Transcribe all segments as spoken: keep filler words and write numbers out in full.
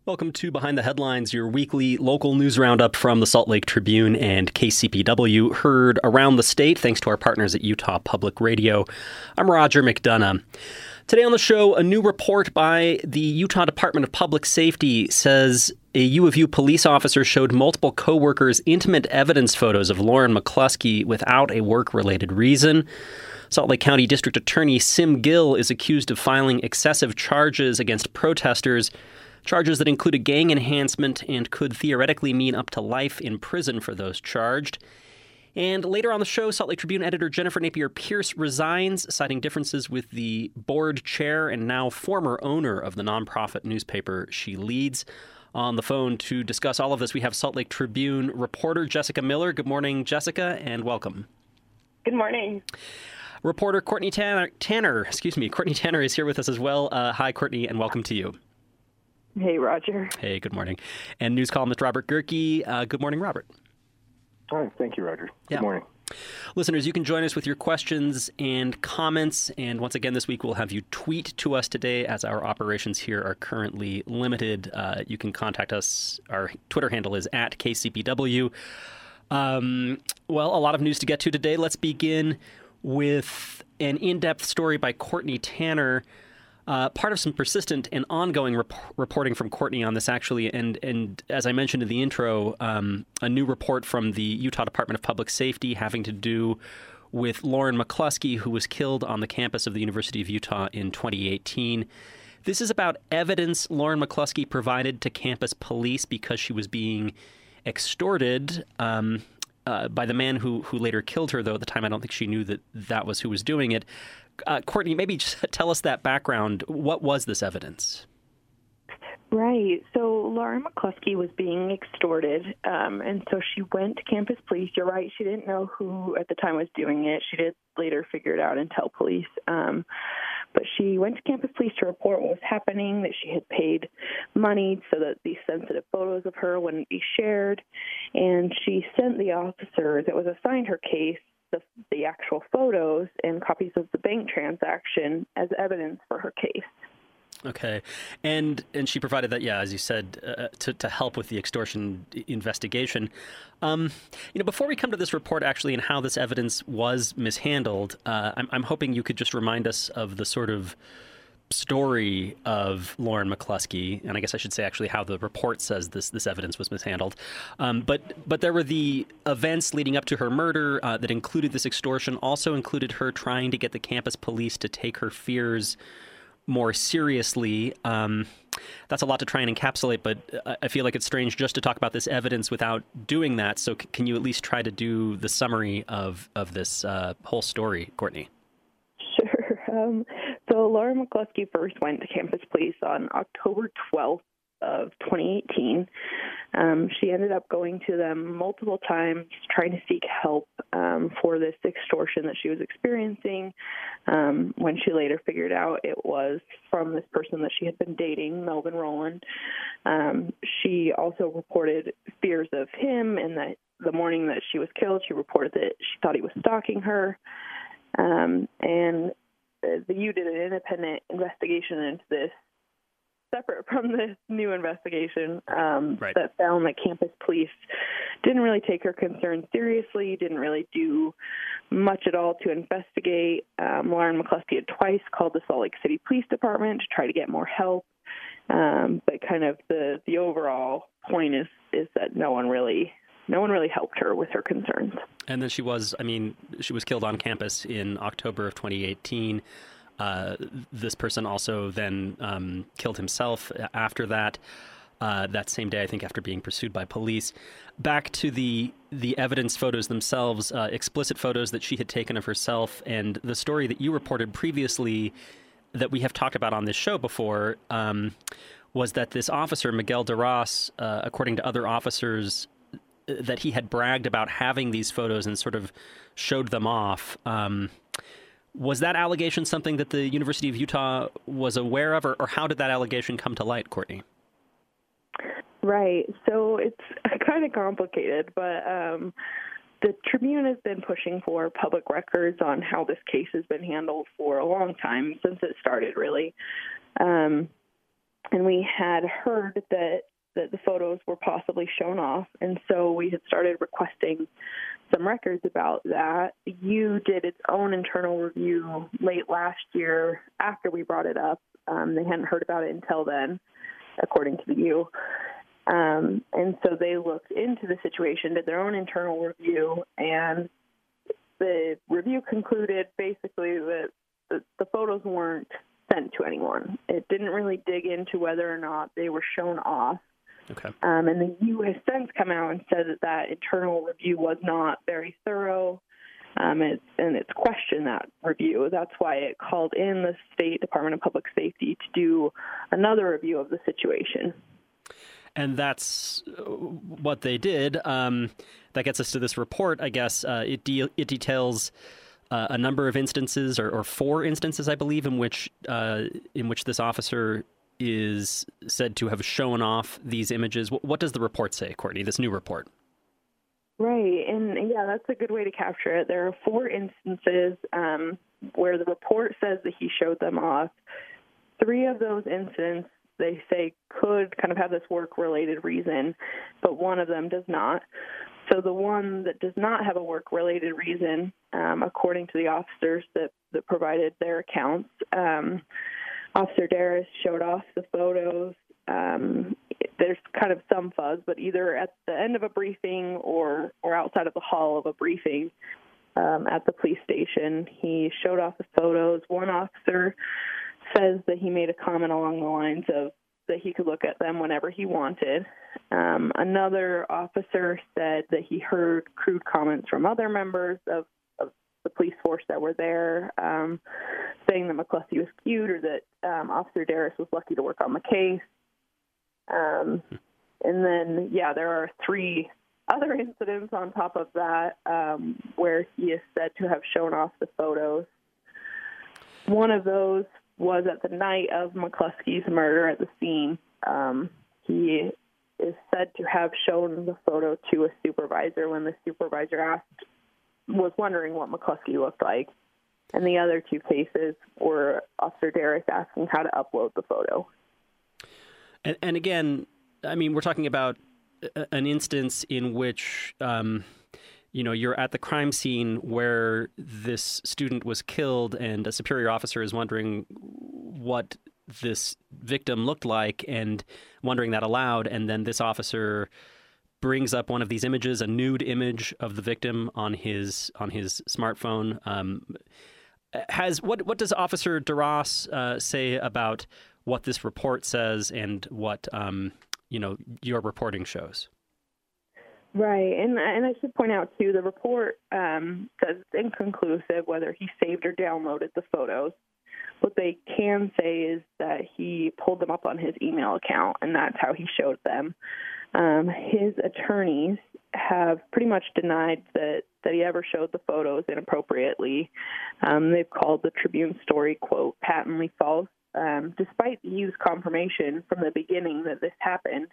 Welcome to Behind the Headlines, your weekly local news roundup from the Salt Lake Tribune and K C P W, heard around the state thanks to our partners at Utah Public Radio. I'm Roger McDonough. Today on the show, a new report by the Utah Department of Public Safety says a U of U police officer showed multiple coworkers intimate evidence photos of Lauren McCluskey without a work-related reason. Salt Lake County District Attorney Sim Gill is accused of filing excessive charges against protesters, charges that include a gang enhancement and could theoretically mean up to life in prison for those charged. And later on the show, Salt Lake Tribune editor Jennifer Napier-Pierce resigns, citing differences with the board chair and now former owner of the nonprofit newspaper she leads. On the phone to discuss all of this, we have Salt Lake Tribune reporter Jessica Miller. Good morning, Jessica, and welcome. Good morning. Reporter Courtney Tanner, Tanner, excuse me, Courtney Tanner is here with us as well. Uh, hi, Courtney, and welcome to you. Hey, Roger. Hey, good morning. And news columnist Robert Gerke. Uh, good morning, Robert. Hi, thank you, Roger. Good yeah. morning. Listeners, you can join us with your questions and comments. And once again, this week we'll have you tweet to us today, as our operations here are currently limited. Uh, you can contact us. Our Twitter handle is at K C P W. Um, well, a lot of news to get to today. Let's begin with an in-depth story by Courtney Tanner. Uh, part of some persistent and ongoing rep- reporting from Courtney on this, actually, and and as I mentioned in the intro, um, a new report from the Utah Department of Public Safety having to do with Lauren McCluskey, who was killed on the campus of the University of Utah in twenty eighteen. This is about evidence Lauren McCluskey provided to campus police because she was being extorted um, uh, by the man who who later killed her, though at the time I don't think she knew that that was who was doing it. Uh, Courtney, maybe just tell us that background. What was this evidence? Right. So Lauren McCluskey was being extorted, um, and so she went to campus police. You're right. She didn't know who at the time was doing it. She did later figure it out and tell police. Um, but she went to campus police to report what was happening, that she had paid money so that these sensitive photos of her wouldn't be shared. And she sent the officer that was assigned her case The, the actual photos and copies of the bank transaction as evidence for her case. Okay. And and she provided that, yeah, as you said, uh, to, to help with the extortion investigation. Um, you know, before we come to this report, actually, and how this evidence was mishandled, uh, I'm, I'm hoping you could just remind us of the sort of story of Lauren McCluskey, and I guess I should say actually how the report says this this evidence was mishandled. Um, but but there were the events leading up to her murder uh, that included this extortion, also included her trying to get the campus police to take her fears more seriously. Um, that's a lot to try and encapsulate, but I feel like it's strange just to talk about this evidence without doing that. So c- can you at least try to do the summary of, of this uh, whole story, Courtney? Sure. Um, so Lauren McCluskey first went to campus police on October twelfth of twenty eighteen. Um, she ended up going to them multiple times trying to seek help um, for this extortion that she was experiencing. Um, when she later figured out it was from this person that she had been dating, Melvin Rowland. Um, she also reported fears of him, and that the morning that she was killed, she reported that she thought he was stalking her. Um, and the U did an independent investigation into this, separate from this new investigation, um, right. that found that campus police didn't really take her concerns seriously, didn't really do much at all to investigate. Um, Lauren McCluskey had twice called the Salt Lake City Police Department to try to get more help, um, but kind of the, the overall point is, is that no one really no one really helped her with her concerns. And then she was, I mean, she was killed on campus in October of twenty eighteen. Uh, this person also then um, killed himself after that, uh, that same day, I think, after being pursued by police. Back to the the evidence photos themselves, uh, explicit photos that she had taken of herself, and the story that you reported previously that we have talked about on this show before um, was that this officer, Miguel Duras, uh, according to other officers, that he had bragged about having these photos and sort of showed them off. Um, was that allegation something that the University of Utah was aware of, or, or how did that allegation come to light, Courtney? Right. So it's kind of complicated, but um, the Tribune has been pushing for public records on how this case has been handled for a long time, since it started, really. Um, and we had heard that, that the photos were possibly shown off, and so we had started requesting some records about that. U did its own internal review late last year after we brought it up. Um, they hadn't heard about it until then, according to the U. Um, and so they looked into the situation, did their own internal review, and the review concluded basically that the, the photos weren't sent to anyone. It didn't really dig into whether or not they were shown off. Okay. Um, and the U has since come out and said that that internal review was not very thorough, um, it, and it's questioned that review. That's why it called in the State Department of Public Safety to do another review of the situation. And that's what they did. Um, that gets us to this report, I guess. Uh, it, de- it details uh, a number of instances, or, or four instances, I believe, in which uh, in which this officer is said to have shown off these images. What, what does the report say, Courtney, this new report? Right, and yeah, that's a good way to capture it. There are four instances um, where the report says that he showed them off. Three of those incidents, they say, could kind of have this work-related reason, but one of them does not. So the one that does not have a work-related reason, um, according to the officers that, that provided their accounts, um, Officer Darris showed off the photos. Um, there's kind of some fuzz, but either at the end of a briefing or, or outside of the hall of a briefing um, at the police station, he showed off the photos. One officer says that he made a comment along the lines of that he could look at them whenever he wanted. Um, another officer said that he heard crude comments from other members of, of the police force that were there, um, saying that McCluskey was cute, or that um, Officer Darris was lucky to work on the case. Um, and then, yeah, there are three other incidents on top of that um, where he is said to have shown off the photos. One of those was at the night of McCluskey's murder at the scene. Um, he is said to have shown the photo to a supervisor when the supervisor asked, was wondering what McCluskey looked like. And the other two cases were Officer Darris asking how to upload the photo. And, and again, I mean, we're talking about an instance in which, um, you know, you're at the crime scene where this student was killed and a superior officer is wondering what this victim looked like and wondering that aloud. And then this officer brings up one of these images, a nude image of the victim on his on his smartphone. Um, has what what does Officer Darras uh, say about what this report says and what um, you know your reporting shows? Right, and and I should point out too, the report um, says it's inconclusive whether he saved or downloaded the photos. What they can say is that he pulled them up on his email account, and that's how he showed them. Um, his attorneys have pretty much denied that, that he ever showed the photos inappropriately. Um, they've called the Tribune story, quote, patently false, um, despite the U's confirmation from the beginning that this happened.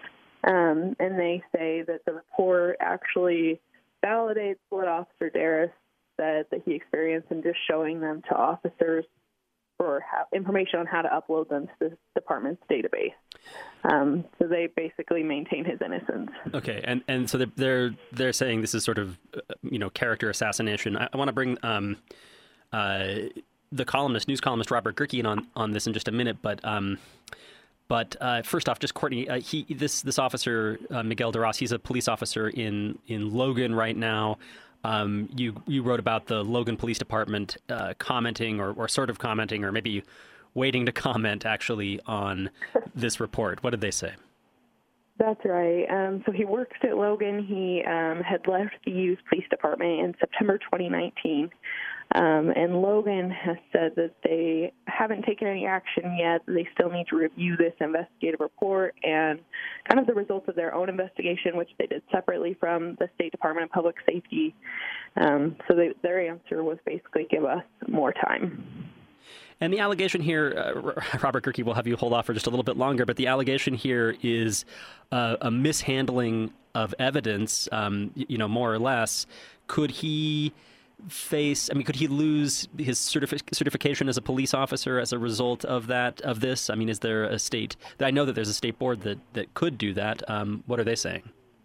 Um, and they say that the report actually validates what Officer Darris said that he experienced in just showing them to officers for how, information on how to upload them to the department's database. Um, so they basically maintain his innocence. Okay, and and so they're they're, they're saying this is sort of uh, you know character assassination. I, I want to bring um, uh, the columnist, news columnist Robert Gerke in on, on this in just a minute, but. Um, But uh, first off, just Courtney, uh, he this this officer uh, Miguel Darras, he's a police officer in in Logan right now. Um, you you wrote about the Logan Police Department uh, commenting or, or sort of commenting or maybe waiting to comment actually on this report. What did they say? That's right. Um, so he works at Logan. He um, had left the U's police department in September twenty nineteen. Um, and Logan has said that they haven't taken any action yet. They still need to review this investigative report and kind of the results of their own investigation, which they did separately from the State Department of Public Safety. Um, so they, their answer was basically give us more time. And the allegation here, uh, Robert Gerke, will have you hold off for just a little bit longer, but the allegation here is uh, a mishandling of evidence, um, you know, more or less. Could he... face? I mean, could he lose his certifi- certification as a police officer as a result of that, of this? I mean, is there a state, I know that there's a state board that, that could do that. Um, what are they saying?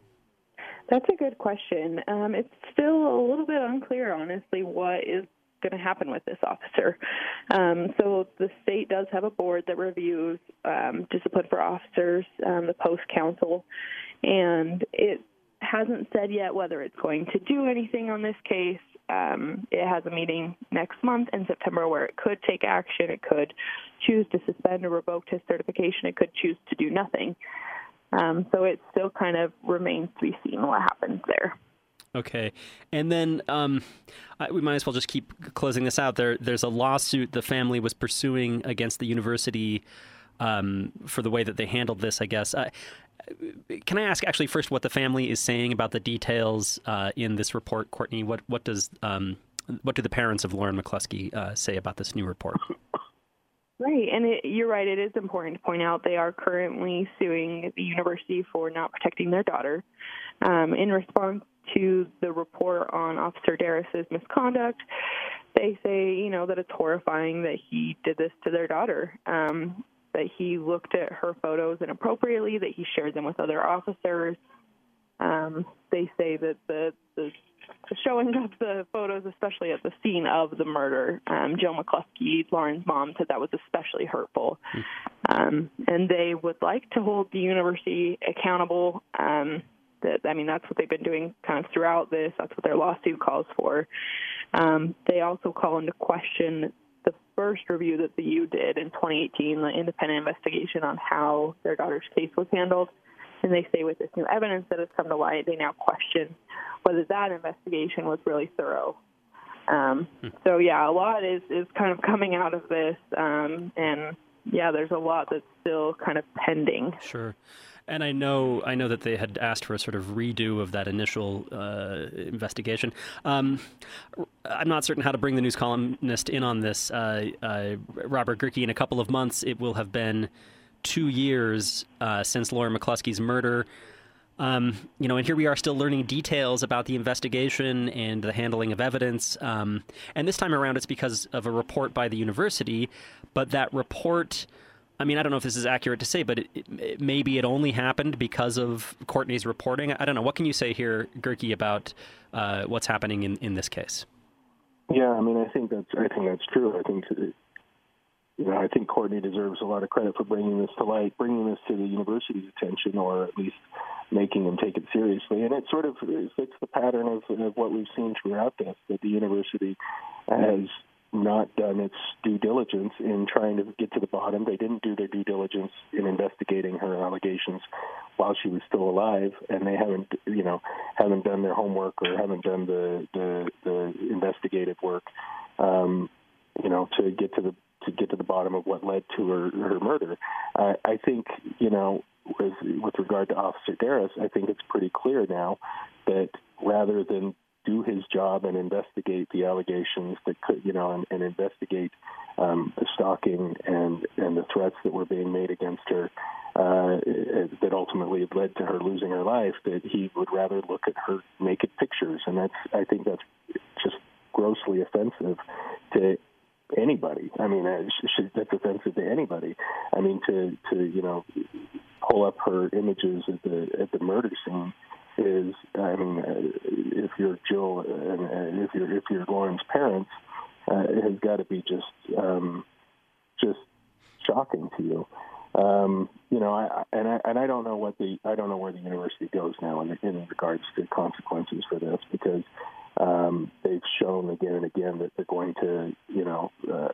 That's a good question. Um, it's still a little bit unclear, honestly, what is going to happen with this officer. Um, so the state does have a board that reviews um, discipline for officers, um, the Post Council, and it hasn't said yet whether it's going to do anything on this case. Um, it has a meeting next month in September where it could take action. It could choose to suspend or revoke his certification. It could choose to do nothing. Um, so it still kind of remains to be seen what happens there. Okay. And then um, I, we might as well just keep closing this out. There, There's a lawsuit the family was pursuing against the university um, for the way that they handled this, I guess. Uh, can I ask actually first what the family is saying about the details uh, in this report, Courtney? What what does um, what do the parents of Lauren McCluskey uh, say about this new report? Right, and it, you're right, it is important to point out they are currently suing the university for not protecting their daughter. Um, in response to the report on Officer Darris's misconduct, they say, you know, that it's horrifying that he did this to their daughter, um, that he looked at her photos inappropriately, that he shared them with other officers. Um, they say that the, the The showing of the photos, especially at the scene of the murder, um, Jill McCluskey, Lauren's mom, said that was especially hurtful. Um, and they would like to hold the university accountable. Um, that, I mean, that's what they've been doing kind of throughout this. That's what their lawsuit calls for. Um, they also call into question the first review that the U did in twenty eighteen, the independent investigation on how their daughter's case was handled. And they say with this new evidence that has come to light, they now question whether that investigation was really thorough. Um, hmm. So, yeah, a lot is, is kind of coming out of this. Um, and, yeah, there's a lot that's still kind of pending. Sure. And I know I know that they had asked for a sort of redo of that initial uh, investigation. Um, I'm not certain how to bring the news columnist in on this. Uh, uh, Robert Gehrke, in a couple of months, it will have been two years uh, since Lauren McCluskey's murder. Um, you know, and here we are still learning details about the investigation and the handling of evidence. Um, and this time around, it's because of a report by the university. But that report, I mean, I don't know if this is accurate to say, but it, it, maybe it only happened because of Courtney's reporting. I don't know. What can you say here, Gehrke, about uh, what's happening in, in this case? Yeah, I mean, I think that's I think that's true. I think it, You know, I think Courtney deserves a lot of credit for bringing this to light, bringing this to the university's attention, or at least making them take it seriously. And it sort of fits the pattern of, of what we've seen throughout this, that the university has not done its due diligence in trying to get to the bottom. They didn't do their due diligence in investigating her allegations while she was still alive, and they haven't, you know, haven't done their homework or haven't done the, the, the investigative work, um, you know, to get to the to get to the bottom of what led to her, her murder. Uh, I think, you know, with, with regard to Officer Darris, I think it's pretty clear now that rather than do his job and investigate the allegations that could, you know, and, and investigate um, the stalking and, and the threats that were being made against her uh, that ultimately led to her losing her life, that he would rather look at her naked pictures. And that's, I think that's just grossly offensive to anybody. I mean, that's offensive to anybody. I mean, to, to you know, pull up her images at the at the murder scene is, I mean, if you're Jill and if you're if you're Lauren's parents, uh, it has got to be just um, just shocking to you. Um, you know, I, and I and I don't know what the I don't know where the university goes now in, in regards to consequences for this, because Um, they've shown again and again that they're going to, you know, uh,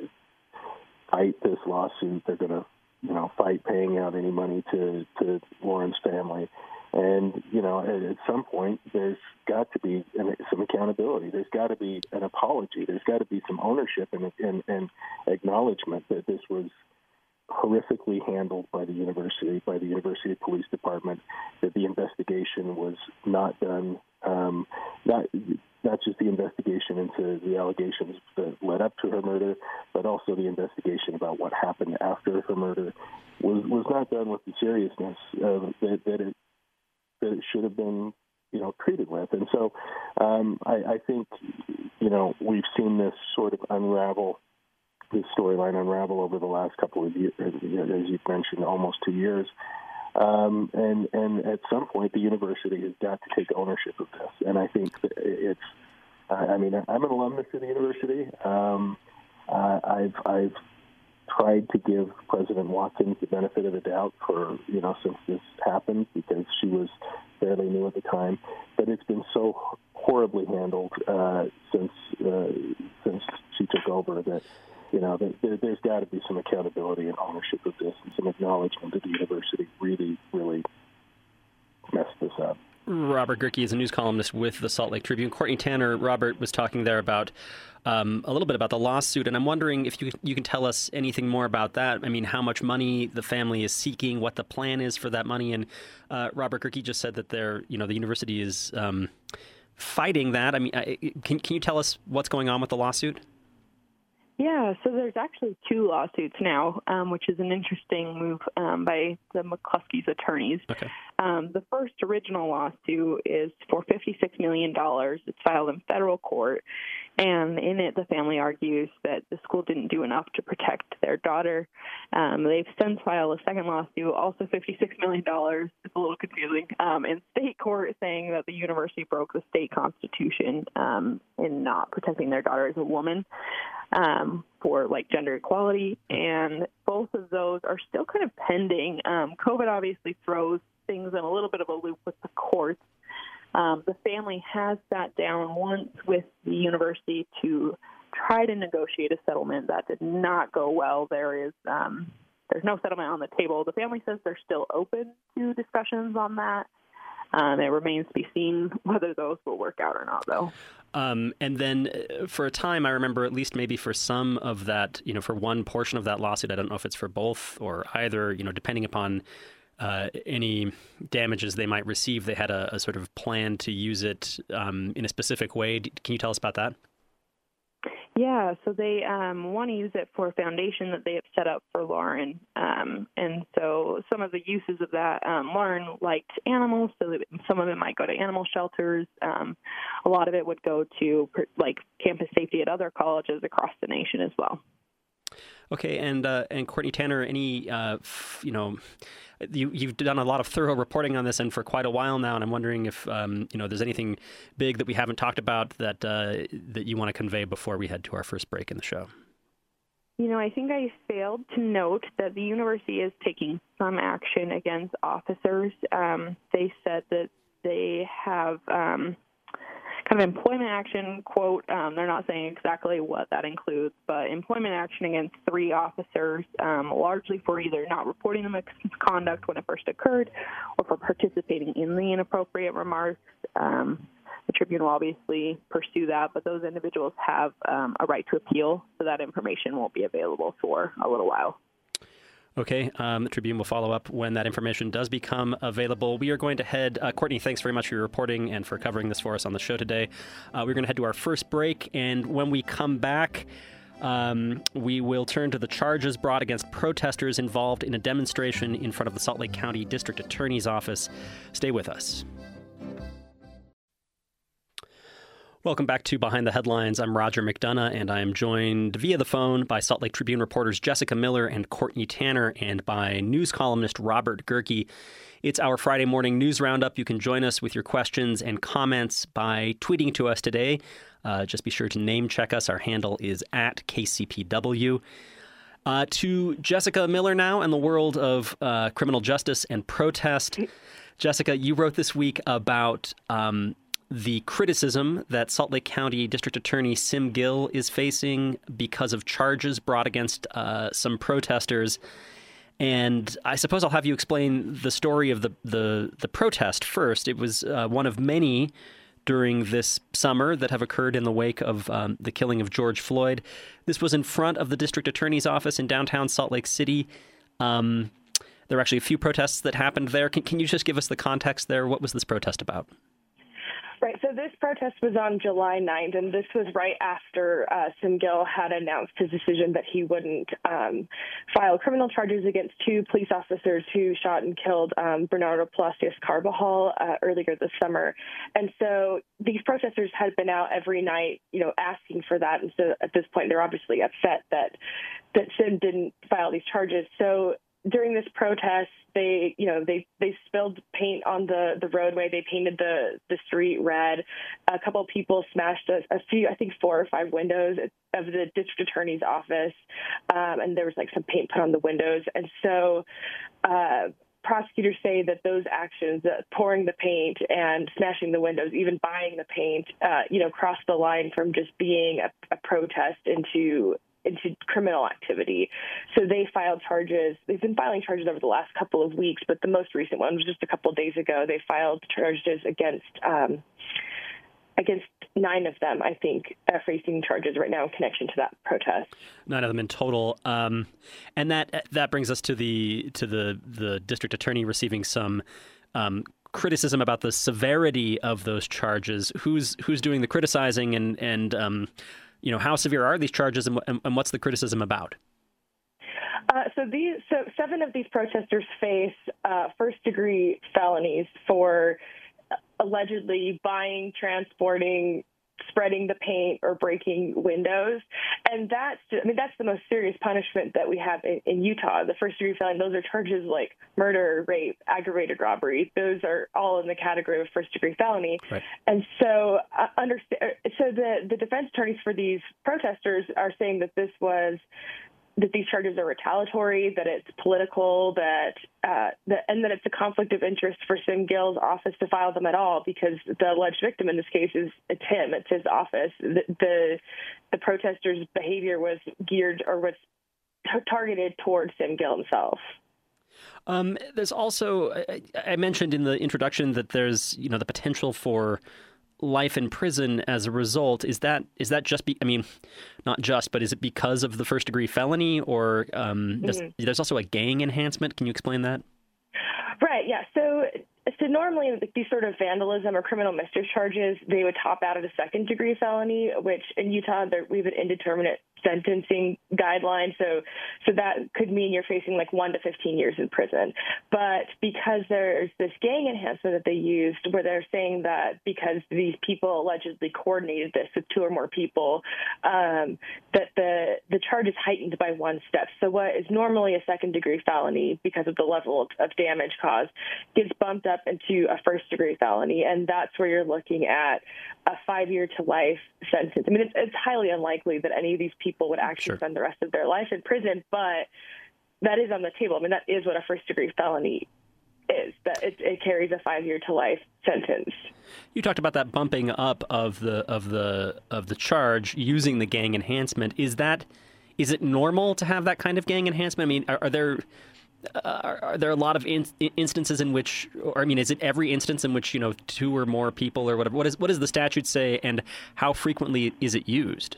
fight this lawsuit. They're going to, you know, fight paying out any money to, to Lauren's family. And, you know, at, at some point, there's got to be an, some accountability. There's got to be an apology. There's got to be some ownership and, and, and acknowledgement that this was horrifically handled by the university, by the University Police Department, that the investigation was not done, um, not not just the investigation into the allegations that led up to her murder, but also the investigation about what happened after her murder was, was not done with the seriousness uh, that, that, it, that it should have been you know, treated with. And so um, I, I think, you know, we've seen this sort of unravel, this storyline unravel over the last couple of years, as you've mentioned, almost two years. Um, and, and at some point, the university has got to take ownership of this. And I think that it's, I mean, I'm an alumnus of the university. Um, uh, I've, I've tried to give President Watkins the benefit of the doubt for, you know, since this happened, because she was fairly new at the time. But it's been so horribly handled uh, since uh, since she took over that, you know, there, there's got to be some accountability and ownership of this and some acknowledgement that the university really, really messed this up. Robert Gehrke is a news columnist with the Salt Lake Tribune. Courtney Tanner, Robert was talking there about um, a little bit about the lawsuit, and I'm wondering if you you can tell us anything more about that. I mean, how much money the family is seeking, what the plan is for that money, and uh, Robert Gehrke just said that they're, you know, the university is um, fighting that. I mean, I, can can you tell us what's going on with the lawsuit? Yeah, so there's actually two lawsuits now, um, which is an interesting move um, by the McCluskey's attorneys. Okay. Um, the first original lawsuit is for fifty-six million dollars. It's filed in federal court, and in it, the family argues that the school didn't do enough to protect their daughter. Um, they've since filed a second lawsuit, also fifty-six million dollars. It's a little confusing, um, in state court, saying that the university broke the state constitution um, in not protecting their daughter as a woman. Um, for like gender equality, and both of those are still kind of pending. Um, COVID obviously throws things in a little bit of a loop with the courts. Um, the family has sat down once with the university to try to negotiate a settlement. That did not go well. There is um, there's no settlement on the table. The family says they're still open to discussions on that. Um, it remains to be seen whether those will work out or not, though. Um, and then uh, for a time, I remember, at least maybe for some of that, you know, for one portion of that lawsuit, I don't know if it's for both or either, you know, depending upon uh, any damages they might receive, they had a, a sort of plan to use it um, in a specific way. Can you tell us about that? Yeah, so they um, want to use it for a foundation that they have set up for Lauren. Um, and so some of the uses of that, um, Lauren liked animals, so that some of it might go to animal shelters. Um, a lot of it would go to, like, campus safety at other colleges across the nation as well. Okay, and uh, and Courtney Tanner, any, uh, f- you know, you, you've done a lot of thorough reporting on this and for quite a while now, and I'm wondering if, um, you know, there's anything big that we haven't talked about that uh, that you want to convey before we head to our first break in the show. You know, I think I failed to note that the university is taking some action against officers. Um, they said that they have um, kind of employment action, quote, um, they're not saying exactly what that includes, but employment action against three officers, um, largely for either not reporting the misconduct when it first occurred or for participating in the inappropriate remarks. Um, the Tribune will obviously pursue that, but those individuals have um, a right to appeal, so that information won't be available for a little while. Okay, um, the Tribune will follow up when that information does become available. We are going to head, uh, Courtney, thanks very much for your reporting and for covering this for us on the show today. Uh, we're going to head to our first break, and when we come back, um, we will turn to the charges brought against protesters involved in a demonstration in front of the Salt Lake County District Attorney's Office. Stay with us. Welcome back to Behind the Headlines. I'm Roger McDonough, and I am joined via the phone by Salt Lake Tribune reporters Jessica Miller and Courtney Tanner, and by news columnist Robert Gehrke. It's our Friday morning news roundup. You can join us with your questions and comments by tweeting to us today. Uh, just be sure to name check us. Our handle is at K C P W. Uh, to Jessica Miller now in the world of uh, criminal justice and protest. Jessica, you wrote this week about Um, the criticism that Salt Lake County District Attorney Sim Gill is facing because of charges brought against uh, some protesters. And I suppose I'll have you explain the story of the, the, the protest first. It was uh, one of many during this summer that have occurred in the wake of um, the killing of George Floyd. This was in front of the District Attorney's office in downtown Salt Lake City. Um, there were actually a few protests that happened there. Can, can you just give us the context there? What was this protest about? Right. So this protest was on July ninth, and this was right after uh, Sim Gill had announced his decision that he wouldn't um, file criminal charges against two police officers who shot and killed um, Bernardo Palacios Carbajal uh, earlier this summer. And so these protesters had been out every night, you know, asking for that. And so at this point, they're obviously upset that that Sim didn't file these charges. So during this protest, they, you know, they, they spilled paint on the, the roadway. They painted the, the street red. A couple of people smashed a, a few, I think four or five windows of the district attorney's office. Um, and there was like some paint put on the windows. And so uh, prosecutors say that those actions, uh, pouring the paint and smashing the windows, even buying the paint, uh, you know, crossed the line from just being a, a protest into into criminal activity. So they filed charges. They've been filing charges over the last couple of weeks, but the most recent one was just a couple of days ago. They filed charges against um, against nine of them, I think, uh, facing charges right now in connection to that protest. Nine of them in total. Um, and that that brings us to the to the the district attorney receiving some um, criticism about the severity of those charges. Who's who's doing the criticizing, and and um, you know, how severe are these charges, and, and, and what's the criticism about? Uh, so these, so seven of these protesters face uh, first-degree felonies for allegedly buying, transporting, spreading the paint, or breaking windows. And that's, I mean, that's the most serious punishment that we have in, in Utah. The first-degree felony, those are charges like murder, rape, aggravated robbery. Those are all in the category of first-degree felony. Right. And so, uh, understand, so the, the defense attorneys for these protesters are saying that this was that these charges are retaliatory, that it's political, that, uh, that and that it's a conflict of interest for Sim Gill's office to file them at all, because the alleged victim in this case is it's him, it's his office. The the, the protesters' behavior was geared or was t- targeted towards Sim Gill himself. Um, there's also, I, I mentioned in the introduction that there's, you know, the potential for life in prison as a result. Is that is that just be I mean, not just, but is it because of the first degree felony, or um, mm-hmm. there's, there's also a gang enhancement? Can you explain that? Right. Yeah. So. So normally, these sort of vandalism or criminal mischief charges, they would top out at a second-degree felony, which in Utah, there, we have an indeterminate sentencing guideline. So so that could mean you're facing like one to fifteen years in prison. But because there's this gang enhancement that they used, where they're saying that because these people allegedly coordinated this with two or more people, um, that the, the charge is heightened by one step. So what is normally a second-degree felony, because of the level of, of damage caused, gets bumped up into a first-degree felony, and that's where you're looking at a five-year to life sentence. I mean, it's, it's highly unlikely that any of these people would actually sure. spend the rest of their life in prison, but that is on the table. I mean, that is what a first-degree felony is, that it, it carries a five-year to life sentence. You talked about that bumping up of the of the of the charge using the gang enhancement. Is that is it normal to have that kind of gang enhancement? I mean, are, are there Uh, are, are there a lot of in, instances in which, or I mean, is it every instance in which, you know, two or more people or whatever? What is what does the statute say, and how frequently is it used?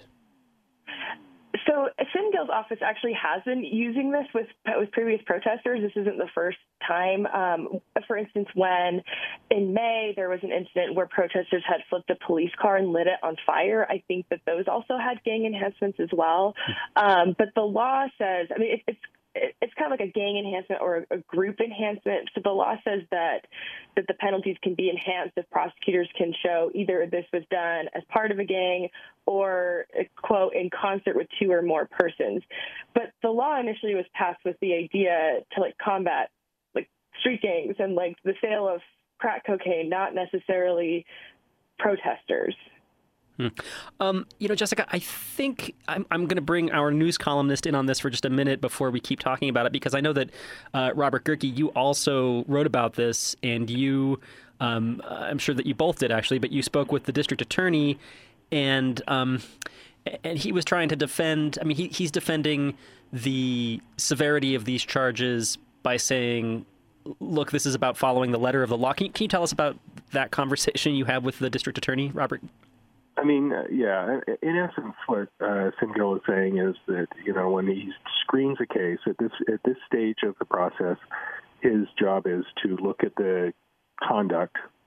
So Sim Gill's office actually has been using this with with previous protesters. This isn't the first time. Um, for instance, when in May there was an incident where protesters had flipped a police car and lit it on fire, I think that those also had gang enhancements as well. Um, but the law says, I mean, it, it's it's kind of like a gang enhancement or a group enhancement. So the law says that that the penalties can be enhanced if prosecutors can show either this was done as part of a gang or, quote, in concert with two or more persons. But the law initially was passed with the idea to, like, combat, like, street gangs and, like, the sale of crack cocaine, not necessarily protesters. Hmm. Um, you know, Jessica, I think I'm, I'm going to bring our news columnist in on this for just a minute before we keep talking about it, because I know that, uh, Robert Gehrke, you also wrote about this, and you, um, I'm sure that you both did, actually, but you spoke with the district attorney, and um, and he was trying to defend, I mean, he, he's defending the severity of these charges by saying, look, this is about following the letter of the law. Can you, can you tell us about that conversation you had with the district attorney, Robert? I mean, uh, yeah, in essence, what uh, Sim Gill is saying is that, you know, when he screens a case at this at this stage of the process, his job is to look at the conduct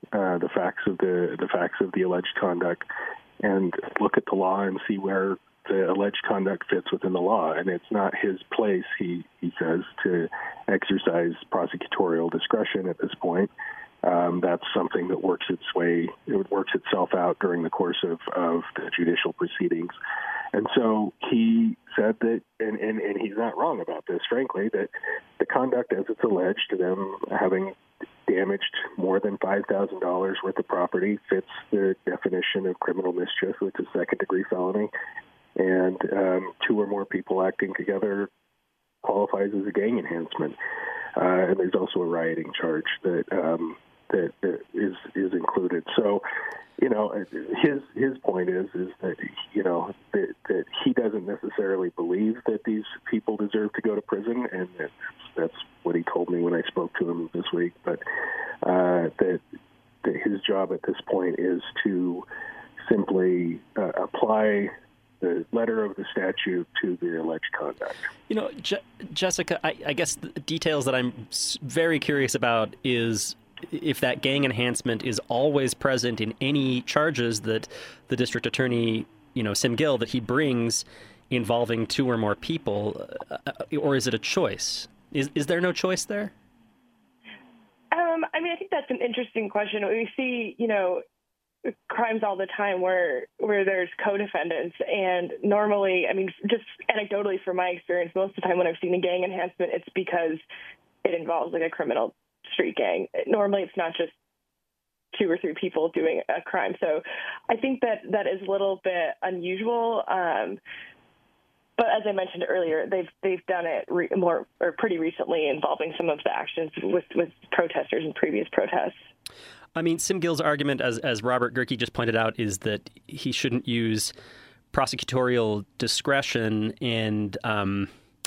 uh, the facts of the the facts of the alleged conduct and look at the law and see where the alleged conduct fits within the law. And it's not his place, he, he says, to exercise prosecutorial discretion at this point. Um, that's something that works its way, it works itself out during the course of, of the judicial proceedings. And so he said that, and, and, and he's not wrong about this, frankly, that the conduct as it's alleged, them having damaged more than five thousand dollars worth of property, fits the definition of criminal mischief, which is second-degree felony. And um, two or more people acting together qualifies as a gang enhancement. Uh, and there's also a rioting charge that um, that is is included. So, you know, his his point is is that you know that, that he doesn't necessarily believe that these people deserve to go to prison, and that's, that's what he told me when I spoke to him this week. But uh, that that his job at this point is to simply uh, apply the letter of the statute to the alleged conduct. You know, Je- Jessica, I, I guess the details that I'm very curious about is if that gang enhancement is always present in any charges that the district attorney, you know, Sim Gill, that he brings involving two or more people, uh, or is it a choice? Is is there no choice there? Um, I mean, I think that's an interesting question. We see, you know, crimes all the time where where there's co-defendants, and normally, I mean, just anecdotally from my experience, most of the time when I've seen a gang enhancement, it's because it involves like a criminal street gang. Normally, it's not just two or three people doing a crime. So I think that that is a little bit unusual. Um, but as I mentioned earlier, they've they've done it re- more or pretty recently involving some of the actions with, with protesters in previous protests. I mean, Sim Gill's argument, as as Robert Gehrke just pointed out, is that he shouldn't use prosecutorial discretion, and um,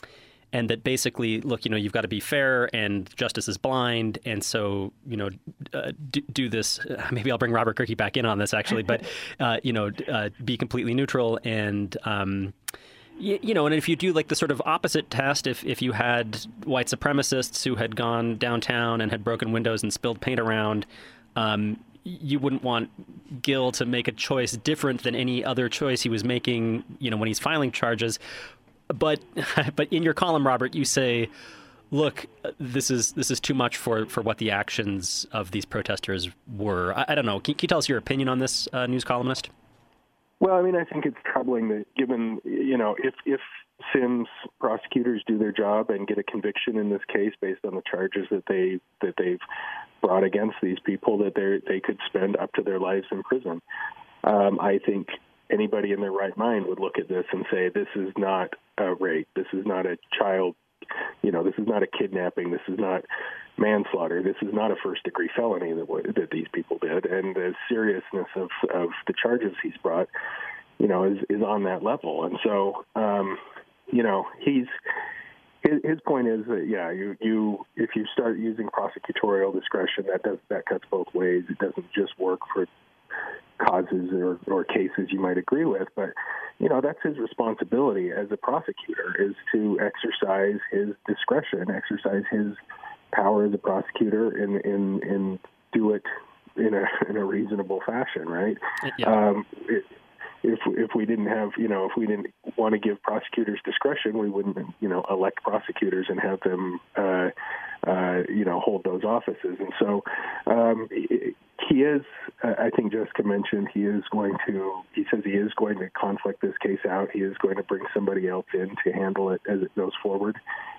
and that basically, look, you know, you've got to be fair, and justice is blind, and so, you know, uh, do, do this. Maybe I'll bring Robert Gehrke back in on this, actually, but uh, you know, uh, be completely neutral, and um, you, you know, and if you do like the sort of opposite test, if if you had white supremacists who had gone downtown and had broken windows and spilled paint around. Um, you wouldn't want Gill to make a choice different than any other choice he was making, you know, when he's filing charges. But, but in your column, Robert, you say, look, this is this is too much for, for what the actions of these protesters were. I, I don't know. Can, can you tell us your opinion on this, uh, news columnist? Well, I mean, I think it's troubling that given, you know, if if Sim's prosecutors do their job and get a conviction in this case based on the charges that they that they've brought against these people, that they they could spend up to their lives in prison. Um, I think anybody in their right mind would look at this and say, this is not a rape, this is not a child, you know, this is not a kidnapping, this is not manslaughter, this is not a first-degree felony that that these people did, and the seriousness of of the charges he's brought, you know, is is on that level, and so. Um, You know, he's his, his point is that yeah, you, you if you start using prosecutorial discretion, that does that cuts both ways. It doesn't just work for causes or, or cases you might agree with, but you know that's his responsibility as a prosecutor is to exercise his discretion, exercise his power as a prosecutor, and and and do it in a in a reasonable fashion, right? Yeah. Um, it, If if we didn't have, you know, if we didn't want to give prosecutors discretion, we wouldn't, you know, elect prosecutors and have them, uh, uh, you know, hold those offices. And so um, he is, I think Jessica mentioned, he is going to, he says he is going to conflict this case out. He is going to bring somebody else in to handle it as it goes forward.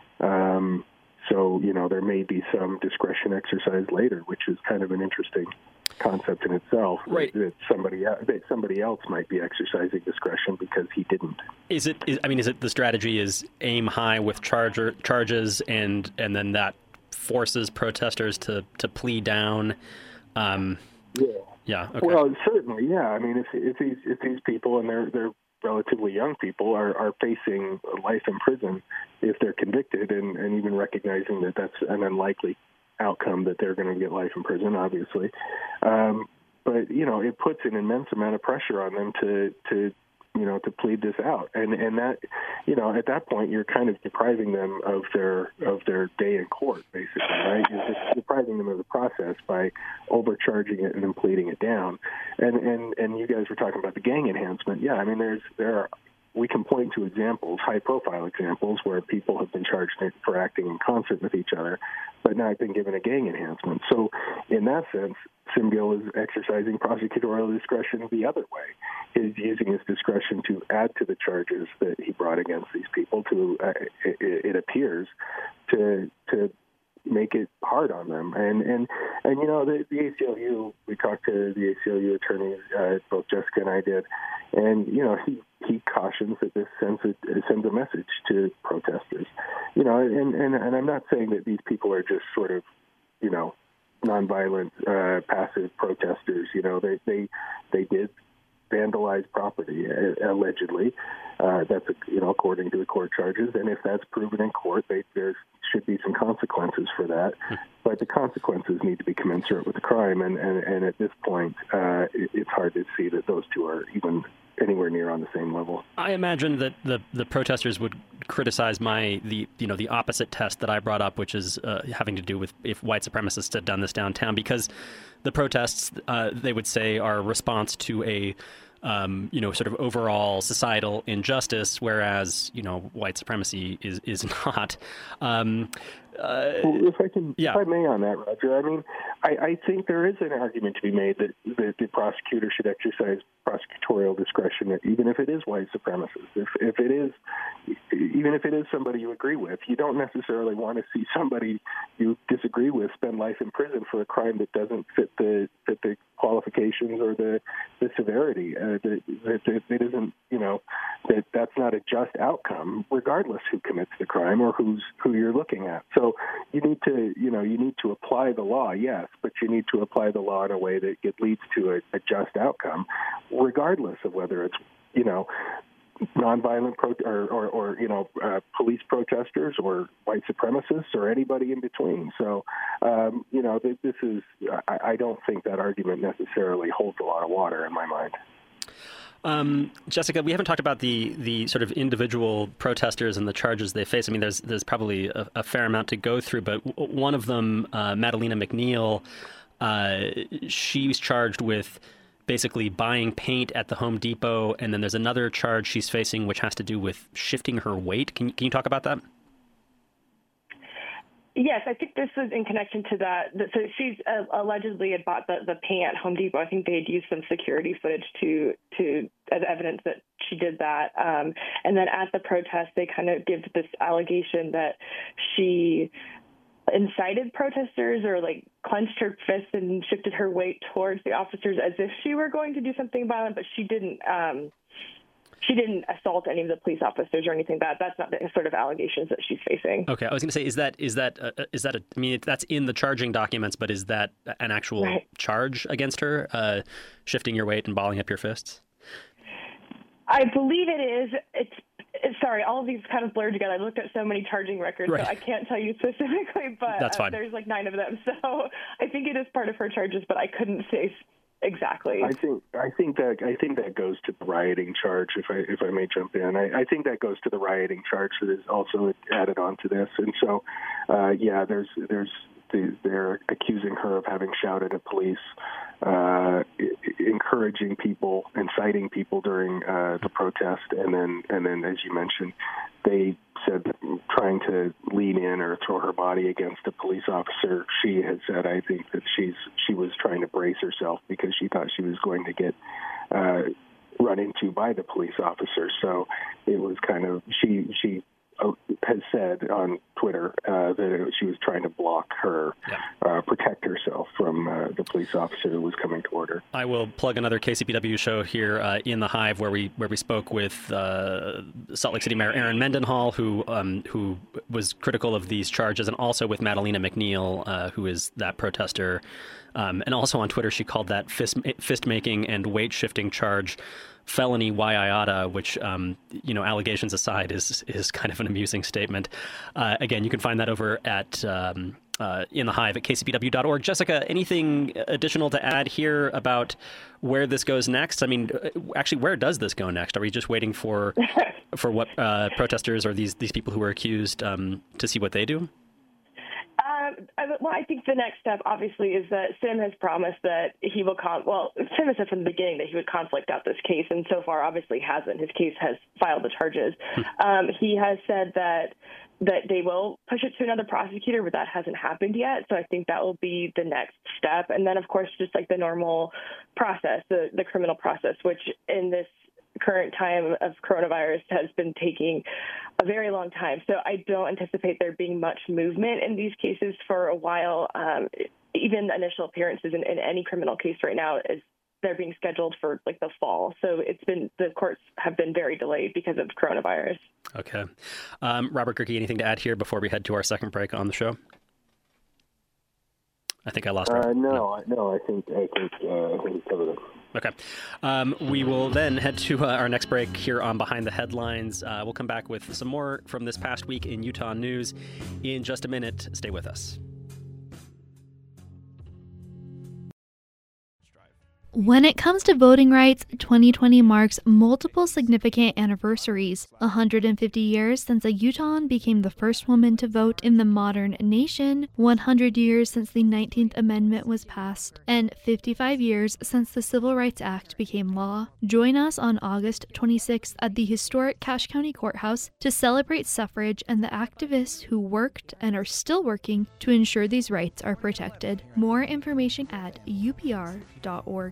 Um, so, you know, there may be some discretion exercise later, which is kind of an interesting concept in itself. Right. That, that somebody that somebody else might be exercising discretion because he didn't. Is it? Is, I mean, is it the strategy is aim high with charger charges, and and then that forces protesters to, to plea down? Um, yeah. Yeah. Okay. Well, certainly, yeah. I mean, if if these if these people and they're they're relatively young people are, are facing life in prison if they're convicted, and, and even recognizing that that's an unlikely outcome that they're going to get life in prison, obviously. Um, but, you know, it puts an immense amount of pressure on them to, to you know, to plead this out. And, and that, you know, at that point, you're kind of depriving them of their of their day in court, basically, right? You're just depriving them of the process. fairness by overcharging it and then pleading it down. And and and you guys were talking about the gang enhancement. Yeah, I mean, there's there are. We can point to examples, high-profile examples, where people have been charged for acting in concert with each other, but not been given a gang enhancement. So in that sense, Sim Gill is exercising prosecutorial discretion the other way. He's using his discretion to add to the charges that he brought against these people, to, uh, it, it appears, to to make it hard on them. And, and, and you know, the, the A C L U, we talked to the A C L U attorneys, uh, both Jessica and I did, and, you know, he, he cautions that this sends a, sends a message to protesters. You know, and, and, and I'm not saying that these people are just sort of, you know, nonviolent, uh, passive protesters. You know, they, they, they did vandalized property, uh, allegedly. Uh, that's, you know, according to the court charges. And if that's proven in court, they, there should be some consequences for that. But the consequences need to be commensurate with the crime. And, and, and at this point, uh, it, it's hard to see that those two are even anywhere near on the same level. I imagine that the, the protesters would criticize my the you know the opposite test that I brought up, which is uh, having to do with if white supremacists had done this downtown, because the protests, uh, they would say, are a response to a um, you know sort of overall societal injustice, whereas you know white supremacy is is not. Um, Uh, well, if I can, yeah. if I may on that, Roger, I mean, I, I think there is an argument to be made that, that the prosecutor should exercise prosecutorial discretion, even if it is white supremacists. If, if it is, even if it is somebody you agree with, you don't necessarily want to see somebody you disagree with spend life in prison for a crime that doesn't fit the fit the qualifications or the the severity. Uh, that, that, that it isn't, you know, that that's not a just outcome, regardless who commits the crime or who's who you're looking at. So you need to, you know, you need to apply the law, yes, but you need to apply the law in a way that it leads to a, a just outcome, regardless of whether it's, you know, nonviolent pro- or, or, or, you know, uh, police protesters or white supremacists or anybody in between. So, um, you know, th- this is, I, I don't think that argument necessarily holds a lot of water in my mind. Um, Jessica, we haven't talked about the the sort of individual protesters and the charges they face. I mean, there's there's probably a, a fair amount to go through, but w- one of them, uh, Madalena McNeil, uh, she's charged with basically buying paint at the Home Depot, and then there's another charge she's facing which has to do with shifting her weight. Can, can you talk about that? Yes, I think this was in connection to that. So she's uh, allegedly had bought the, the paint at Home Depot. I think they had used some security footage to to as evidence that she did that. Um, and then at the protest, they kind of give this allegation that she incited protesters or like clenched her fists and shifted her weight towards the officers as if she were going to do something violent, but she didn't. Um, She didn't assault any of the police officers or anything like that. That's not the sort of allegations that she's facing. Okay, I was going to say, is that is that uh, is that a, I mean, that's in the charging documents, but is that an actual right. charge against her, uh, shifting your weight and balling up your fists? I believe it is. It's, it's sorry, all of these kind of blurred together. I looked at so many charging records, right. so I can't tell you specifically, but that's fine. Uh, there's like nine of them. So I think it is part of her charges, but I couldn't say exactly. I think I think that I think that goes to the rioting charge. If I if I may jump in, I, I think that goes to the rioting charge that is also added on to this. And so, uh, yeah, there's there's the, they're accusing her of having shouted at police, uh, encouraging people, inciting people during uh, the protest, and then and then as you mentioned, they said that trying to lean in or throw her body against a police officer. She had said, I think that she's she was trying to brace herself because she thought she was going to get uh, run into by the police officer. So it was kind of she she has said on Twitter uh, that she was trying to block her, yeah. uh, protect herself from uh, the police officer who was coming toward her. I will plug another K C P W show here uh, in the Hive, where we where we spoke with uh, Salt Lake City Mayor Aaron Mendenhall, who um, who was critical of these charges, and also with Madalena McNeil, uh, who is that protester. Um, and also on Twitter, she called that fist, fist making and weight shifting charge felony waiata, which, um, you know, allegations aside, is is kind of an amusing statement. Uh, again, you can find that over at um, uh, in the Hive at k c p w dot org. Jessica, anything additional to add here about where this goes next? I mean, actually, where does this go next? Are we just waiting for for what uh, protesters or these these people who were accused um, to see what they do? Uh, Um, I, well, I think the next step, obviously, is that Sim has promised that he will, con- well, Sim has said from the beginning that he would conflict out this case, and so far, obviously, hasn't. His case has filed the charges. um, he has said that that they will push it to another prosecutor, but that hasn't happened yet, so I think that will be the next step. And then, of course, just like the normal process, the, the criminal process, which in this current time of coronavirus has been taking a very long time. So I don't anticipate there being much movement in these cases for a while. Um, even initial appearances in, in any criminal case right now is they're being scheduled for like the fall. So it's been, the courts have been very delayed because of coronavirus. Okay. Um, Robert Gehrke, anything to add here before we head to our second break on the show? I think I lost uh, Robert. no, no, no, I think, I think, uh, I think we covered it. Okay. Um, we will then head to uh, our next break here on Behind the Headlines. Uh, we'll come back with some more from this past week in Utah news in just a minute. Stay with us. When it comes to voting rights, twenty twenty marks multiple significant anniversaries. one hundred fifty years since a Utahn became the first woman to vote in the modern nation, one hundred years since the nineteenth Amendment was passed, and fifty-five years since the Civil Rights Act became law. Join us on August twenty-sixth at the historic Cache County Courthouse to celebrate suffrage and the activists who worked and are still working to ensure these rights are protected. More information at U P R dot org.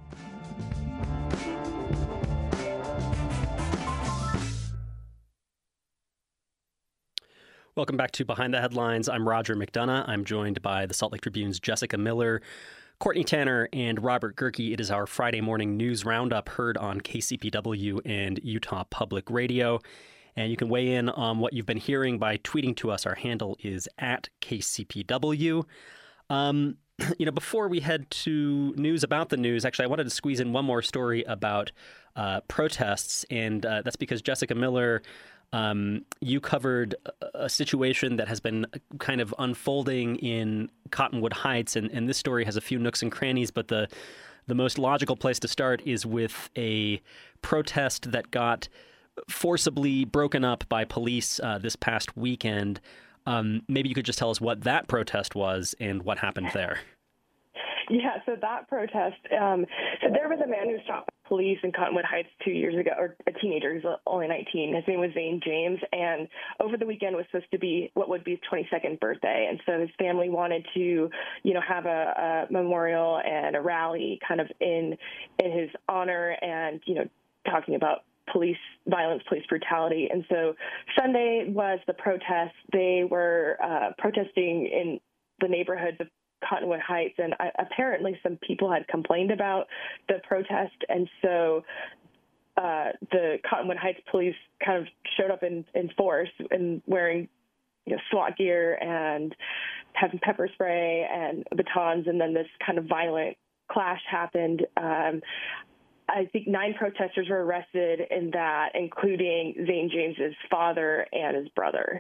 Welcome back to Behind the Headlines. I'm Roger McDonough. I'm joined by the Salt Lake Tribune's Jessica Miller, Courtney Tanner, and Robert Gehrke. It is our Friday morning news roundup heard on K C P W and Utah Public Radio. And you can weigh in on what you've been hearing by tweeting to us. Our handle is at K C P W. Um, you know, before we head to news about the news, actually, I wanted to squeeze in one more story about uh, protests. And uh, that's because Jessica Miller, Um, you covered a situation that has been kind of unfolding in Cottonwood Heights, and, and this story has a few nooks and crannies, but the the most logical place to start is with a protest that got forcibly broken up by police uh, this past weekend. Um, maybe you could just tell us what that protest was and what happened there. Yeah, so that protest, um, so there was a man who stopped police in Cottonwood Heights two years ago, or a teenager, he was only nineteen. His name was Zane James, and over the weekend was supposed to be what would be his twenty-second birthday. And so his family wanted to, you know, have a, a memorial and a rally kind of in in his honor and, you know, talking about police violence, police brutality. And so Sunday was the protest. They were uh, protesting in the neighborhoods of Cottonwood Heights, and I, apparently some people had complained about the protest, and so uh, the Cottonwood Heights police kind of showed up in, in force and wearing, you know, SWAT gear and having pepper spray and batons, and then this kind of violent clash happened. Um, I think nine protesters were arrested in that, including Zane James's father and his brother.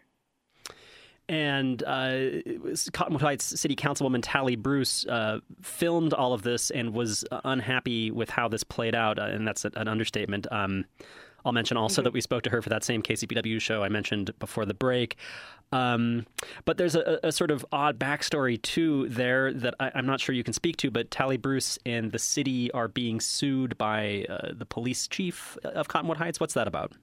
And uh, Cottonwood Heights City Councilwoman Tally Bruce uh, filmed all of this and was unhappy with how this played out, uh, and that's an understatement. Um, I'll mention also mm-hmm. that we spoke to her for that same K C P W show I mentioned before the break. Um, but there's a, a sort of odd backstory, too, there that I, I'm not sure you can speak to, but Tally Bruce and the city are being sued by uh, the police chief of Cottonwood Heights. What's that about?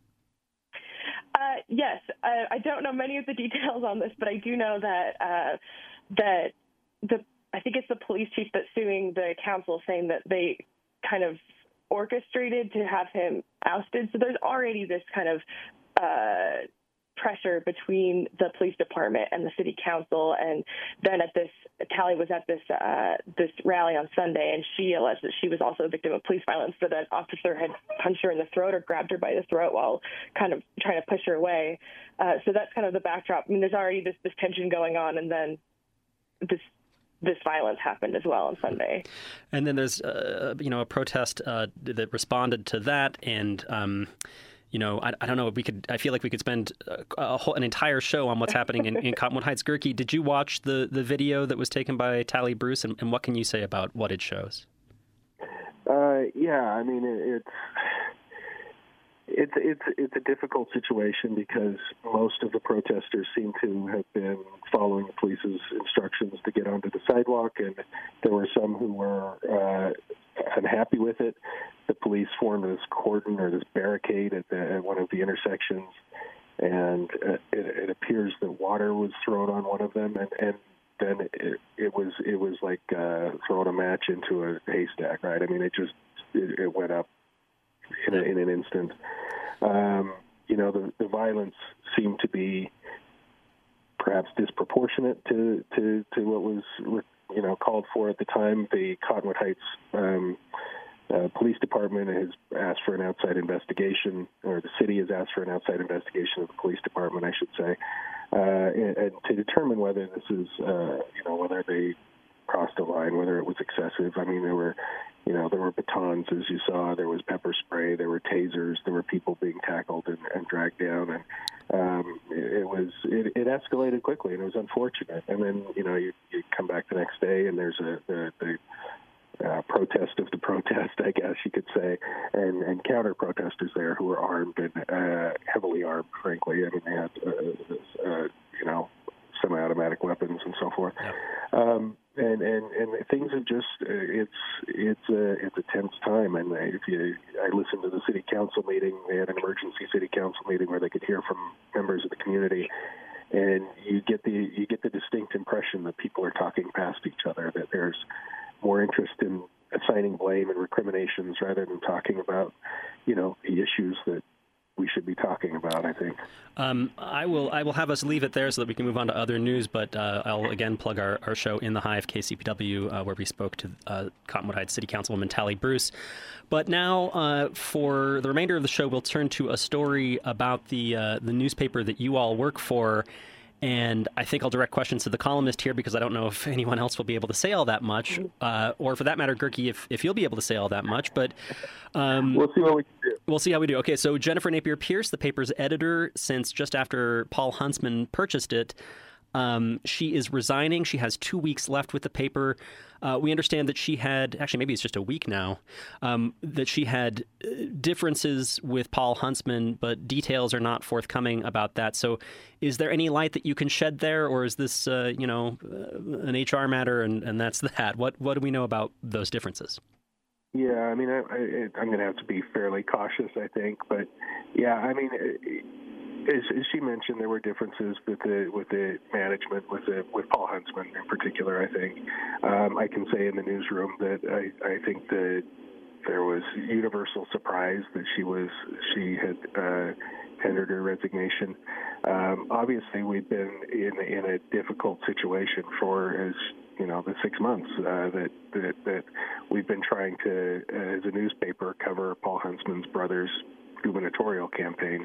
Uh, yes, I, I don't know many of the details on this, but I do know that uh, that the I think it's the police chief that's suing the council, saying that they kind of orchestrated to have him ousted. So there's already this kind of uh, pressure between the police department and the city council. And then at this, Tally was at this uh, this rally on Sunday, and she alleged that she was also a victim of police violence, that an officer had punched her in the throat or grabbed her by the throat while kind of trying to push her away. Uh, so that's kind of the backdrop. I mean, there's already this, this tension going on, and then this this violence happened as well on Sunday. And then there's, uh, you know, a protest uh, that responded to that, and um, you know, I, I don't know. We could. I feel like we could spend a, a whole, an entire show on what's happening in, in Cottonwood Heights. Gehrke, did you watch the, the video that was taken by Tally Bruce, and, and what can you say about what it shows? Uh, yeah, I mean, it, it's It's it's it's a difficult situation because most of the protesters seem to have been following the police's instructions to get onto the sidewalk, and there were some who were uh, unhappy with it. The police formed this cordon or this barricade at, the, at one of the intersections, and uh, it, it appears that water was thrown on one of them, and, and then it, it was it was like uh, throwing a match into a haystack, right? I mean, it just it, it went up in, a, in an instant. Um, you know, the, the violence seemed to be perhaps disproportionate to, to, to what was, you know, called for at the time. The Cottonwood Heights um, uh, Police Department has asked for an outside investigation, or the city has asked for an outside investigation of the police department, I should say, uh, and, and to determine whether this is, uh, you know, whether they crossed the line, whether it was excessive. I mean, there were, you know, there were batons, as you saw. There was pepper spray. There were tasers. There were people being tackled and, and dragged down. And um, it, it was it, it escalated quickly, and it was unfortunate. And then, you know, you, you come back the next day, and there's a the, the uh, protest of the protest, I guess you could say, and, and counter protesters there who were armed and uh, heavily armed. Frankly, I mean, they had uh, uh, you know, semi-automatic weapons and so forth. Yeah. Um, and, and, and things are just, uh, it's it's a, it's a tense time. And if you, I listened to the city council meeting, they had an emergency city council meeting where they could hear from members of the community. And you get the you get the distinct impression that people are talking past each other, that there's more interest in assigning blame and recriminations rather than talking about, you know, the issues that we should be talking about, I think. Um, I will I will have us leave it there so that we can move on to other news, but uh, I'll again plug our, our show In the Hive, K C P W, uh, where we spoke to uh, Cottonwood Heights City Councilwoman Tally Bruce. But now, uh, for the remainder of the show, we'll turn to a story about the uh, the newspaper that you all work for. And I think I'll direct questions to the columnist here because I don't know if anyone else will be able to say all that much, uh, or for that matter, Gerke, if, if you'll be able to say all that much. But um, we'll see what we can do. We'll see how we do. Okay, so Jennifer Napier-Pierce, the paper's editor since just after Paul Huntsman purchased it, um, she is resigning. She has two weeks left with the paper. Uh, we understand that she had, actually maybe it's just a week now, um, that she had differences with Paul Huntsman, but details are not forthcoming about that. So is there any light that you can shed there, or is this, uh, you know, uh, an H R matter and, and that's that? What, what do we know about those differences? Yeah, I mean, I, I, I'm going to have to be fairly cautious, I think. But, yeah, I mean, as, as she mentioned, there were differences with the with the management, with the, with Paul Huntsman in particular, I think. Um, I can say in the newsroom that I, I think that there was universal surprise that she was she had uh, tendered her resignation. Um, obviously, we've been in in a difficult situation for as you know the six months uh, that, that that we've been trying to, uh, as a newspaper, cover Paul Huntsman's brother's gubernatorial campaign.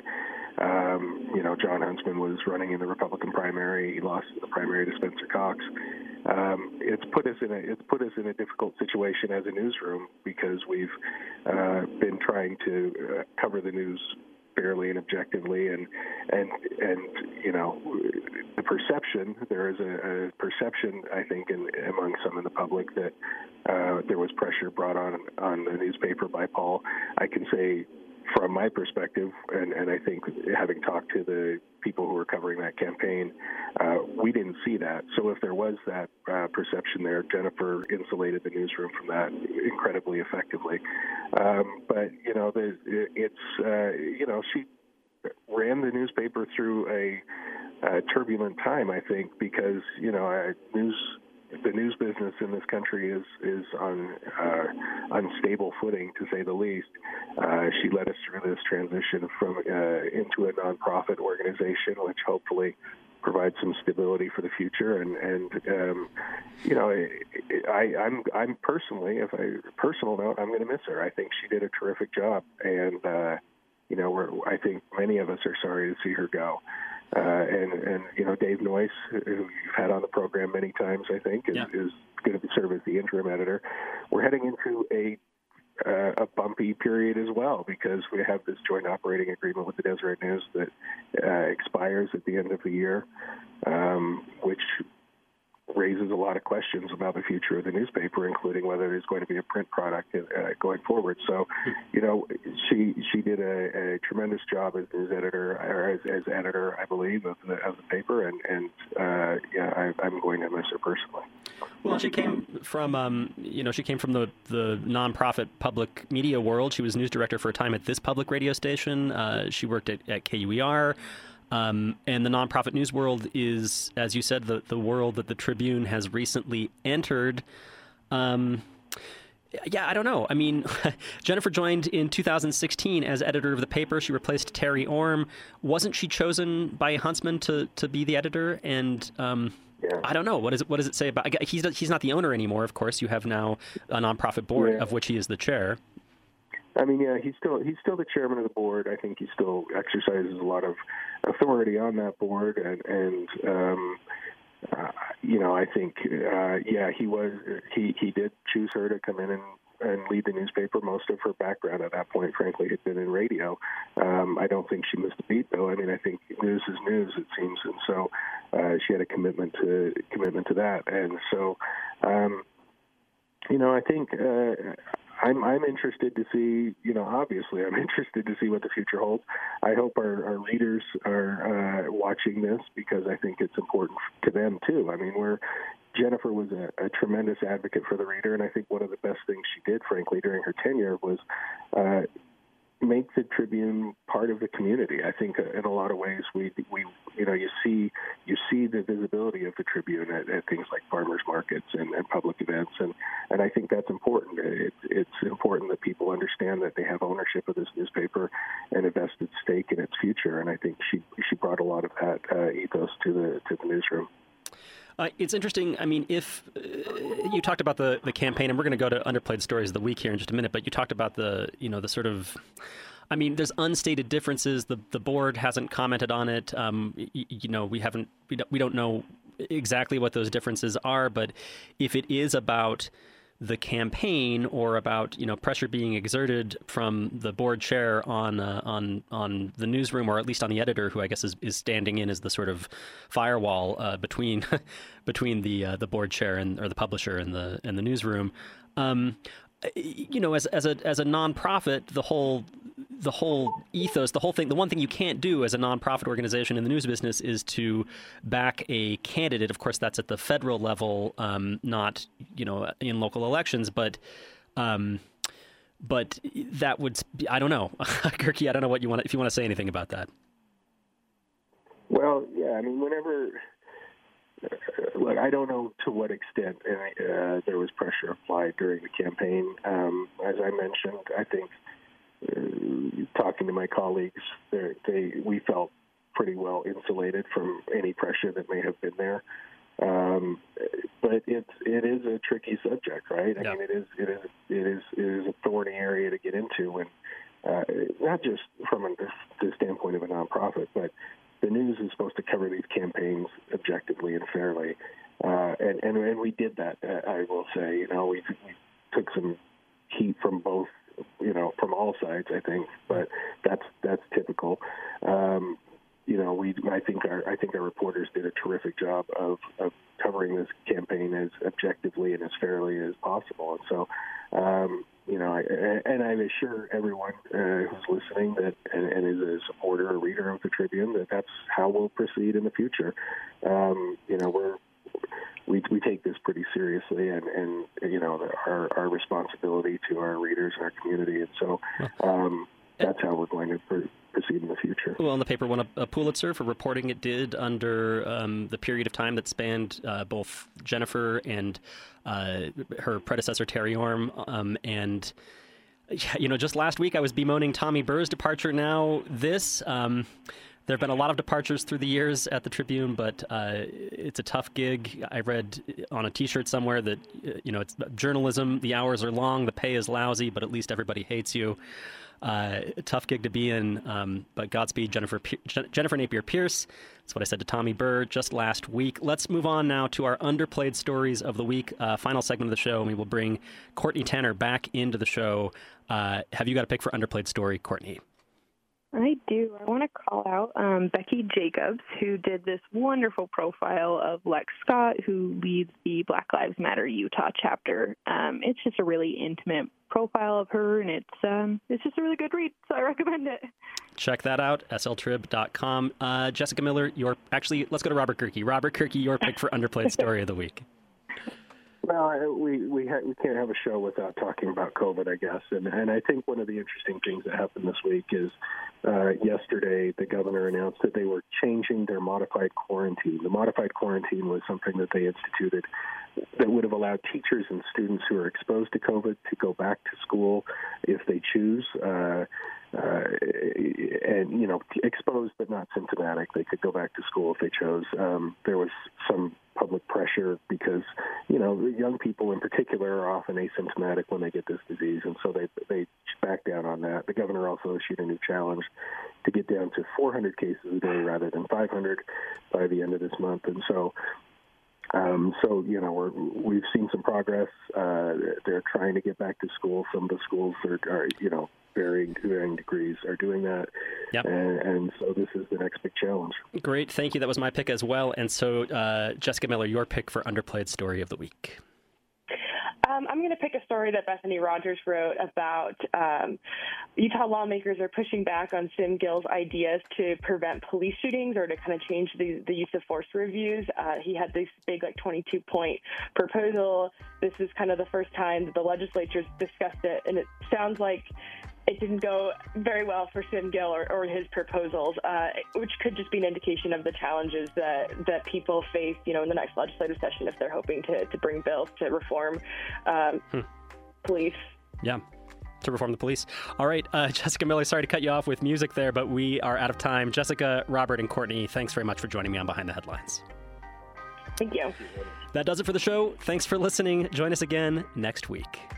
Um, you know, John Huntsman was running in the Republican primary. He lost the primary to Spencer Cox. Um, it's put us in a it's put us in a difficult situation as a newsroom because we've uh, been trying to uh, cover the news fairly and objectively, and and and you know, the perception there is a, a perception I think in, among some in the public that uh, there was pressure brought on on the newspaper by Paul. I can say, from my perspective, and, and I think having talked to the people who were covering that campaign, uh, we didn't see that. So if there was that uh, perception there, Jennifer insulated the newsroom from that incredibly effectively. Um, but, you know, the, it's, uh, you know, she ran the newspaper through a, a turbulent time, I think, because, you know, I, news... the news business in this country is is on uh, unstable footing, to say the least. Uh, she led us through this transition from uh, into a nonprofit organization, which hopefully provides some stability for the future. And and um, you know, I, I'm I'm personally, if I personal note, I'm going to miss her. I think she did a terrific job, and uh, you know, we're, I think many of us are sorry to see her go. Uh, and, and, you know, Dave Noyce, who you've had on the program many times, I think, is, yeah. is going to serve as the interim editor. We're heading into a uh, a bumpy period as well because we have this joint operating agreement with the Deseret News that uh, expires at the end of the year, um, which raises a lot of questions about the future of the newspaper, including whether there's going to be a print product uh, going forward. So, you know, she she did a, a tremendous job as news editor, or as, as editor, I believe, of the, of the paper, and, and uh, yeah, I, I'm going to miss her personally. Well, she came from, um, you know, she came from the, the nonprofit public media world. She was news director for a time at this public radio station. Uh, she worked at, at K U E R. Um, and the nonprofit news world is, as you said, the, the world that the Tribune has recently entered. Um, yeah, I don't know. I mean, Jennifer joined in two thousand sixteen as editor of the paper. She replaced Terry Orm. Wasn't she chosen by Huntsman to, to be the editor? And um, yeah. I don't know. What, is it, what does it say about... He's, he's not the owner anymore, of course. You have now a nonprofit board yeah. of which he is the chair. I mean, yeah, he's still he's still the chairman of the board. I think he still exercises a lot of authority on that board, and, and um, uh, you know, I think, uh, yeah, he was he, he did choose her to come in and, and lead the newspaper. Most of her background at that point, frankly, had been in radio. Um, I don't think she missed a beat, though. I mean, I think news is news, it seems, and so uh, she had a commitment to commitment to that, and so, um, you know, I think. Uh, I'm I'm interested to see, you know, obviously I'm interested to see what the future holds. I hope our, our readers are uh, watching this, because I think it's important to them too. I mean, we're Jennifer was a, a tremendous advocate for the reader, and I think one of the best things she did, frankly, during her tenure was uh, make the Tribune part of the community. I think uh, in a lot of ways we we you know you see you see the visibility of the Tribune at, at things like farmers markets and, and public events, and, and I think that's important. It, it's important that people understand that they have ownership of this newspaper and a vested stake in its future. And I think she she brought a lot of that uh, ethos to the to the newsroom. Uh, it's interesting. I mean, if uh, you talked about the, the campaign, and we're going to go to Underplayed Stories of the Week here in just a minute, but you talked about the, you know, the sort of, I mean, there's unstated differences. The the board hasn't commented on it. Um, y- you know, we haven't, we don't, we don't know exactly what those differences are, but if it is about the campaign or about, you know, pressure being exerted from the board chair on uh, on on the newsroom, or at least on the editor, who I guess is, is standing in as the sort of firewall uh, between between the uh, the board chair and or the publisher and the and the newsroom. Um, you know, as as a as a nonprofit, the whole the whole ethos, the whole thing, the one thing you can't do as a nonprofit organization in the news business is to back a candidate. Of course, that's at the federal level, um, not, you know, in local elections, but um, but that would be, I don't know. Kirky, I don't know what you want, if you want to say anything about that. Well, yeah, I mean, whenever, uh, look, I don't know to what extent uh, there was pressure applied during the campaign. Um, as I mentioned, I think Uh, talking to my colleagues, they we felt pretty well insulated from any pressure that may have been there. Um, but it's it is a tricky subject, right? I yeah. mean, it is it is it is it is a thorny area to get into, and uh, not just from a, the standpoint of a nonprofit, but the news is supposed to cover these campaigns objectively and fairly, uh, and, and and we did that. Uh, I will say, you know, we, we took some heat from both. You know, from all sides, I think, but that's that's typical. Um, you know, we I think our I think our reporters did a terrific job of, of covering this campaign as objectively and as fairly as possible. And so, um, you know, I, and I assure everyone uh, who's listening that and, and is a supporter or reader of the Tribune that that's how we'll proceed in the future. Um, you know, we're. We we take this pretty seriously, and, and you know our our responsibility to our readers and our community, and so um, that's how we're going to pr- proceed in the future. Well, and the paper won a, a Pulitzer for reporting it did under um, the period of time that spanned uh, both Jennifer and uh, her predecessor Terry Orm, um, and you know just last week I was bemoaning Tommy Burr's departure. Now this. Um, There have been a lot of departures through the years at the Tribune, but uh, it's a tough gig. I read on a T-shirt somewhere that, you know, it's journalism. The hours are long, the pay is lousy, but at least everybody hates you. Uh, a tough gig to be in, um, but Godspeed, Jennifer P- Jennifer Napier Pierce. That's what I said to Tommy Burr just last week. Let's move on now to our Underplayed Stories of the Week, uh, final segment of the show, and we will bring Courtney Tanner back into the show. Uh, have you got a pick for Underplayed Story, Courtney? I do. I want to call out um, Becky Jacobs, who did this wonderful profile of Lex Scott, who leads the Black Lives Matter Utah chapter. Um, it's just a really intimate profile of her, and it's um, it's just a really good read, so I recommend it. Check that out, S L trib dot com. Uh, Jessica Miller, your actually, let's go to Robert Kirky. Robert Kirky, your pick for Underplayed Story of the Week. Well, we we, ha- we can't have a show without talking about COVID, I guess. And and I think one of the interesting things that happened this week is uh, yesterday the governor announced that they were changing their modified quarantine. The modified quarantine was something that they instituted that would have allowed teachers and students who are exposed to COVID to go back to school if they choose. Uh, uh, and, you know, exposed but not symptomatic. They could go back to school if they chose. Um, there was some public pressure because, you know, young people in particular are often asymptomatic when they get this disease, and so they they back down on that. The governor also issued a new challenge to get down to four hundred cases a day rather than five hundred by the end of this month, and so Um, so, you know, we're, we've seen some progress. Uh, they're trying to get back to school. Some of the schools are, are you know, varying, varying degrees are doing that. Yep. And, and so this is the next big challenge. Great. Thank you. That was my pick as well. And so, uh, Jessica Miller, your pick for Underplayed Story of the Week. Um, I'm going to pick a story that Bethany Rogers wrote about um, Utah lawmakers are pushing back on Sim Gill's ideas to prevent police shootings or to kind of change the, the use of force reviews. Uh, he had this big, like, twenty-two point proposal. This is kind of the first time that the legislature's discussed it, and it sounds like it didn't go very well for Sim Gill or, or his proposals, uh, which could just be an indication of the challenges that, that people face, you know, in the next legislative session if they're hoping to, to bring bills to reform um, hmm. police. Yeah, to reform the police. All right, uh, Jessica Miller, sorry to cut you off with music there, but we are out of time. Jessica, Robert, and Courtney, thanks very much for joining me on Behind the Headlines. Thank you. That does it for the show. Thanks for listening. Join us again next week.